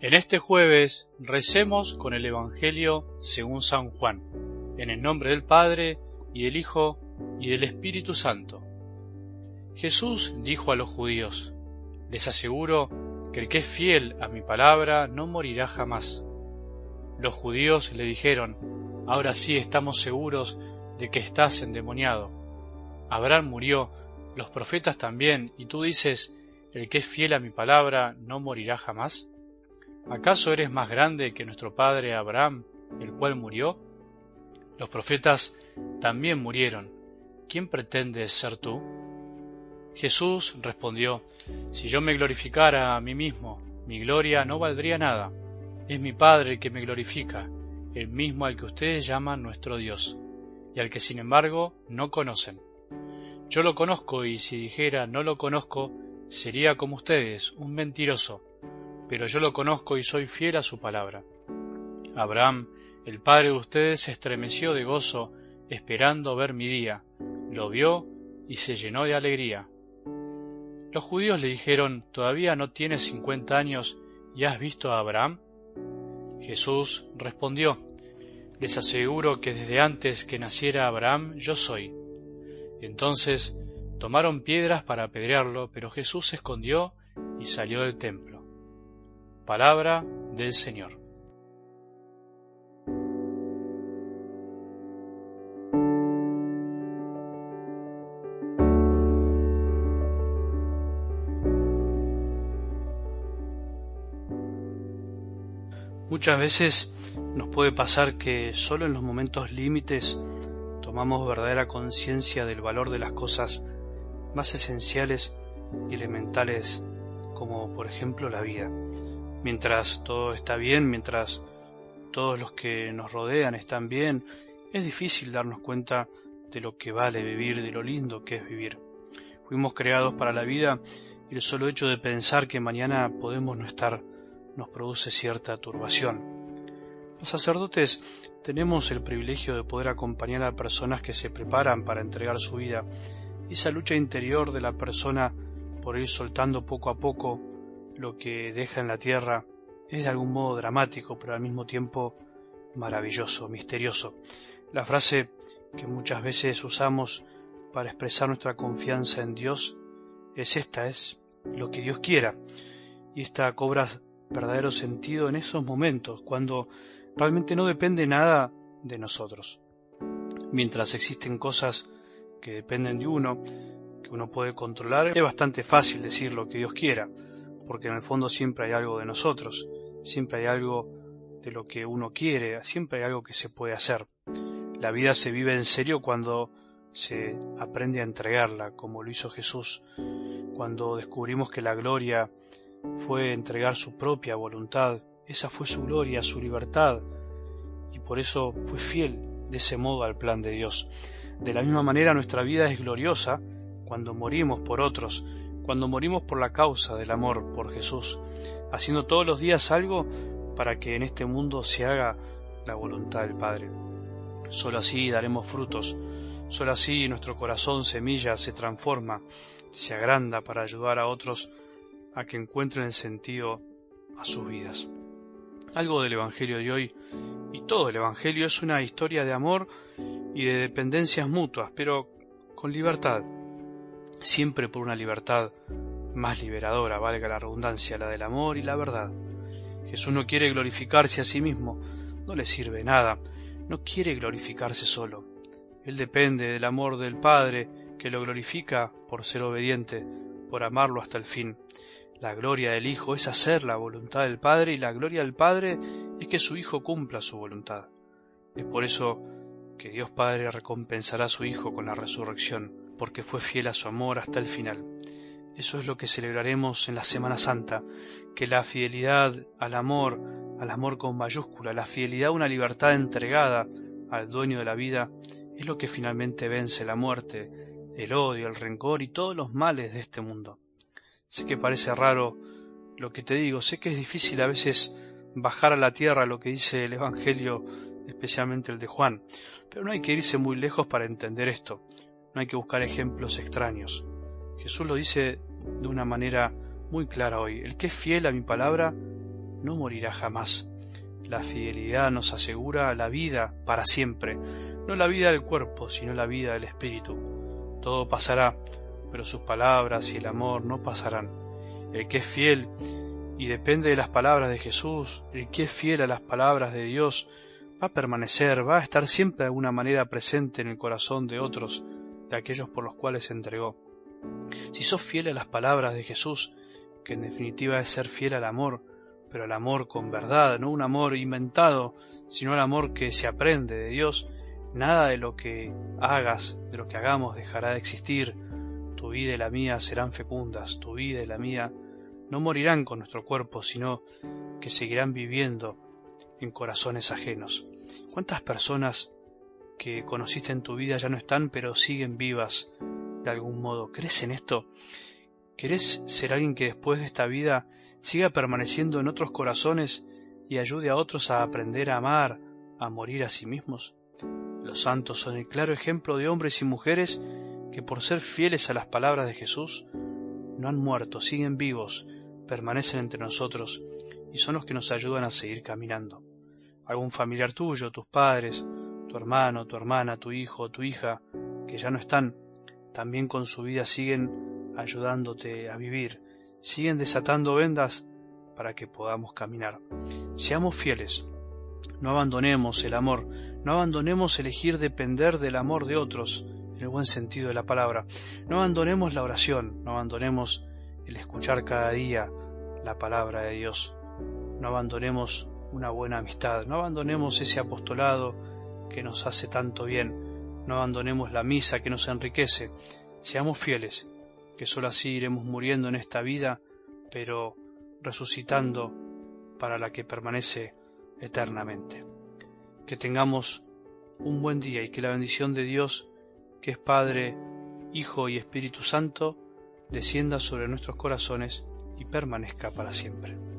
En este jueves recemos con el Evangelio según San Juan, en el nombre del Padre, y del Hijo, y del Espíritu Santo. Jesús dijo a los judíos: les aseguro que el que es fiel a mi palabra no morirá jamás. Los judíos le dijeron: ahora sí estamos seguros de que estás endemoniado. Abraham murió, los profetas también, y tú dices: el que es fiel a mi palabra no morirá jamás. ¿Acaso eres más grande que nuestro padre Abraham, el cual murió? Los profetas también murieron. ¿Quién pretendes ser tú? Jesús respondió: si yo me glorificara a mí mismo, mi gloria no valdría nada. Es mi Padre el que me glorifica, el mismo al que ustedes llaman nuestro Dios, y al que sin embargo no conocen. Yo lo conozco, y si dijera no lo conozco, sería como ustedes, un mentiroso. Pero yo lo conozco y soy fiel a su palabra. Abraham, el padre de ustedes, se estremeció de gozo, esperando ver mi día. Lo vio y se llenó de alegría. Los judíos le dijeron: ¿todavía no tienes 50 años y has visto a Abraham? Jesús respondió: les aseguro que desde antes que naciera Abraham yo soy. Entonces tomaron piedras para apedrearlo, pero Jesús se escondió y salió del templo. Palabra del Señor. Muchas veces nos puede pasar que solo en los momentos límites tomamos verdadera conciencia del valor de las cosas más esenciales y elementales, como por ejemplo la vida. Mientras todo está bien, mientras todos los que nos rodean están bien, es difícil darnos cuenta de lo que vale vivir, de lo lindo que es vivir. Fuimos creados para la vida y el solo hecho de pensar que mañana podemos no estar nos produce cierta turbación. Los sacerdotes tenemos el privilegio de poder acompañar a personas que se preparan para entregar su vida, y esa lucha interior de la persona por ir soltando poco a poco lo que deja en la tierra es de algún modo dramático, pero al mismo tiempo maravilloso, misterioso. La frase que muchas veces usamos para expresar nuestra confianza en Dios es esta: es lo que Dios quiera, y esta cobra verdadero sentido en esos momentos, cuando realmente no depende nada de nosotros. Mientras existen cosas que dependen de uno, que uno puede controlar, es bastante fácil decir lo que Dios quiera, porque en el fondo siempre hay algo de nosotros, siempre hay algo de lo que uno quiere, siempre hay algo que se puede hacer. La vida se vive en serio cuando se aprende a entregarla, como lo hizo Jesús, cuando descubrimos que la gloria fue entregar su propia voluntad. Esa fue su gloria, su libertad, y por eso fue fiel de ese modo al plan de Dios. De la misma manera, nuestra vida es gloriosa cuando morimos por otros, cuando morimos por la causa del amor por Jesús, haciendo todos los días algo para que en este mundo se haga la voluntad del Padre. Solo así daremos frutos, solo así nuestro corazón semilla se transforma, se agranda para ayudar a otros a que encuentren el sentido a sus vidas. Algo del Evangelio de hoy, y todo el Evangelio, es una historia de amor y de dependencias mutuas, pero con libertad, siempre por una libertad más liberadora, valga la redundancia, la del amor y la verdad. Jesús no quiere glorificarse a sí mismo, no le sirve nada, no quiere glorificarse solo. Él depende del amor del Padre, que lo glorifica por ser obediente, por amarlo hasta el fin. La gloria del Hijo es hacer la voluntad del Padre, y la gloria del Padre es que su Hijo cumpla su voluntad. Es por eso que Dios Padre recompensará a su Hijo con la resurrección, porque fue fiel a su amor hasta el final. Eso es lo que celebraremos en la Semana Santa, que la fidelidad al amor con mayúscula, la fidelidad a una libertad entregada al dueño de la vida, es lo que finalmente vence la muerte, el odio, el rencor y todos los males de este mundo. Sé que parece raro lo que te digo, sé que es difícil a veces bajar a la tierra lo que dice el Evangelio, especialmente el de Juan, pero no hay que irse muy lejos para entender esto, no hay que buscar ejemplos extraños. Jesús lo dice de una manera muy clara hoy: el que es fiel a mi palabra no morirá jamás. La fidelidad nos asegura la vida para siempre, no la vida del cuerpo, sino la vida del espíritu. Todo pasará, pero sus palabras y el amor no pasarán. El que es fiel y depende de las palabras de Jesús, el que es fiel a las palabras de Dios, va a permanecer, va a estar siempre de alguna manera presente en el corazón de otros, de aquellos por los cuales se entregó. Si sos fiel a las palabras de Jesús, que en definitiva es ser fiel al amor, pero el amor con verdad, no un amor inventado, sino el amor que se aprende de Dios, nada de lo que hagas, de lo que hagamos dejará de existir. Tu vida y la mía serán fecundas, tu vida y la mía no morirán con nuestro cuerpo, sino que seguirán viviendo en corazones ajenos. ¿Cuántas personas que conociste en tu vida ya no están, pero siguen vivas de algún modo? ¿Crees en esto? ¿Querés ser alguien que después de esta vida siga permaneciendo en otros corazones y ayude a otros a aprender a amar, a morir a sí mismos? Los santos son el claro ejemplo de hombres y mujeres que por ser fieles a las palabras de Jesús no han muerto, siguen vivos, permanecen entre nosotros y son los que nos ayudan a seguir caminando. Algún familiar tuyo, tus padres, tu hermano, tu hermana, tu hijo, tu hija, que ya no están, también con su vida siguen ayudándote a vivir, siguen desatando vendas para que podamos caminar. Seamos fieles, no abandonemos el amor, no abandonemos elegir depender del amor de otros, en el buen sentido de la palabra. No abandonemos la oración, no abandonemos el escuchar cada día la palabra de Dios. No abandonemos una buena amistad, no abandonemos ese apostolado que nos hace tanto bien, no abandonemos la misa que nos enriquece. Seamos fieles, que sólo así iremos muriendo en esta vida, pero resucitando para la que permanece eternamente. Que tengamos un buen día y que la bendición de Dios, que es Padre, Hijo y Espíritu Santo, descienda sobre nuestros corazones y permanezca para siempre.